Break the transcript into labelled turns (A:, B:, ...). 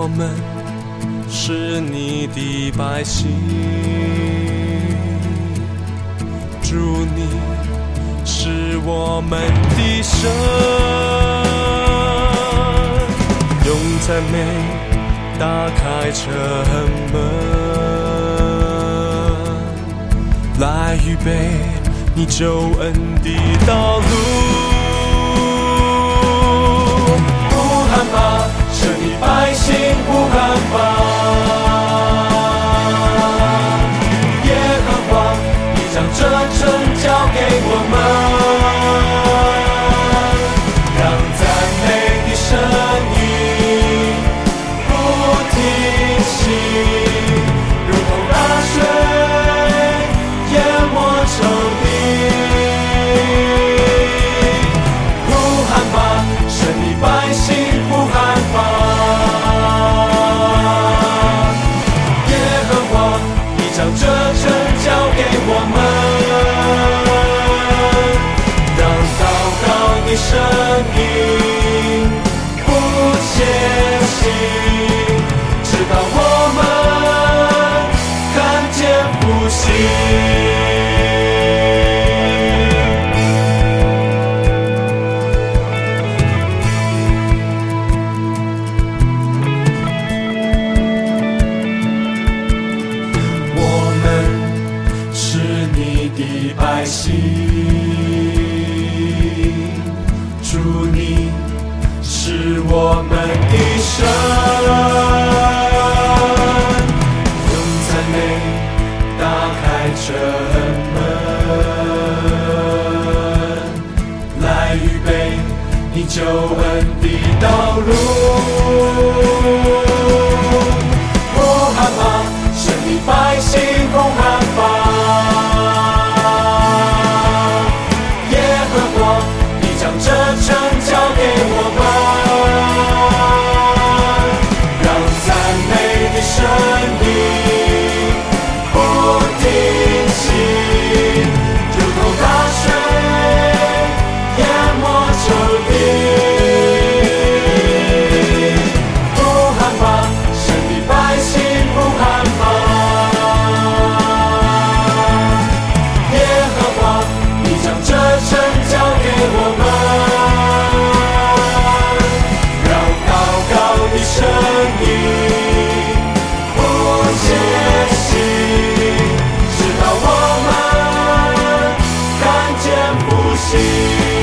A: 我们是你的百姓，主你是我们的神，用赞美打开城门，来预备你救恩的道路。呼喊吧，神的百姓，呼喊吧，耶和华，你将这城交给我们，让赞美的声音不停息，如同大水淹没城地。呼喊吧，神的百姓，呼喊吧，耶和华，你将这城交给我们，让祷告的声音不歇息，直到我们看见复兴。百姓，主你是我们的神，用赞美打开城门，来预备你救恩的道路。呼喊吧，神的百姓，呼喊吧，这城交给我们，让赞美的声音不停息，如同大水淹没城地。呼喊吧，神的百姓，呼喊吧，耶和华，你将这城交给我们，声音不歇息，直到我们看见复兴。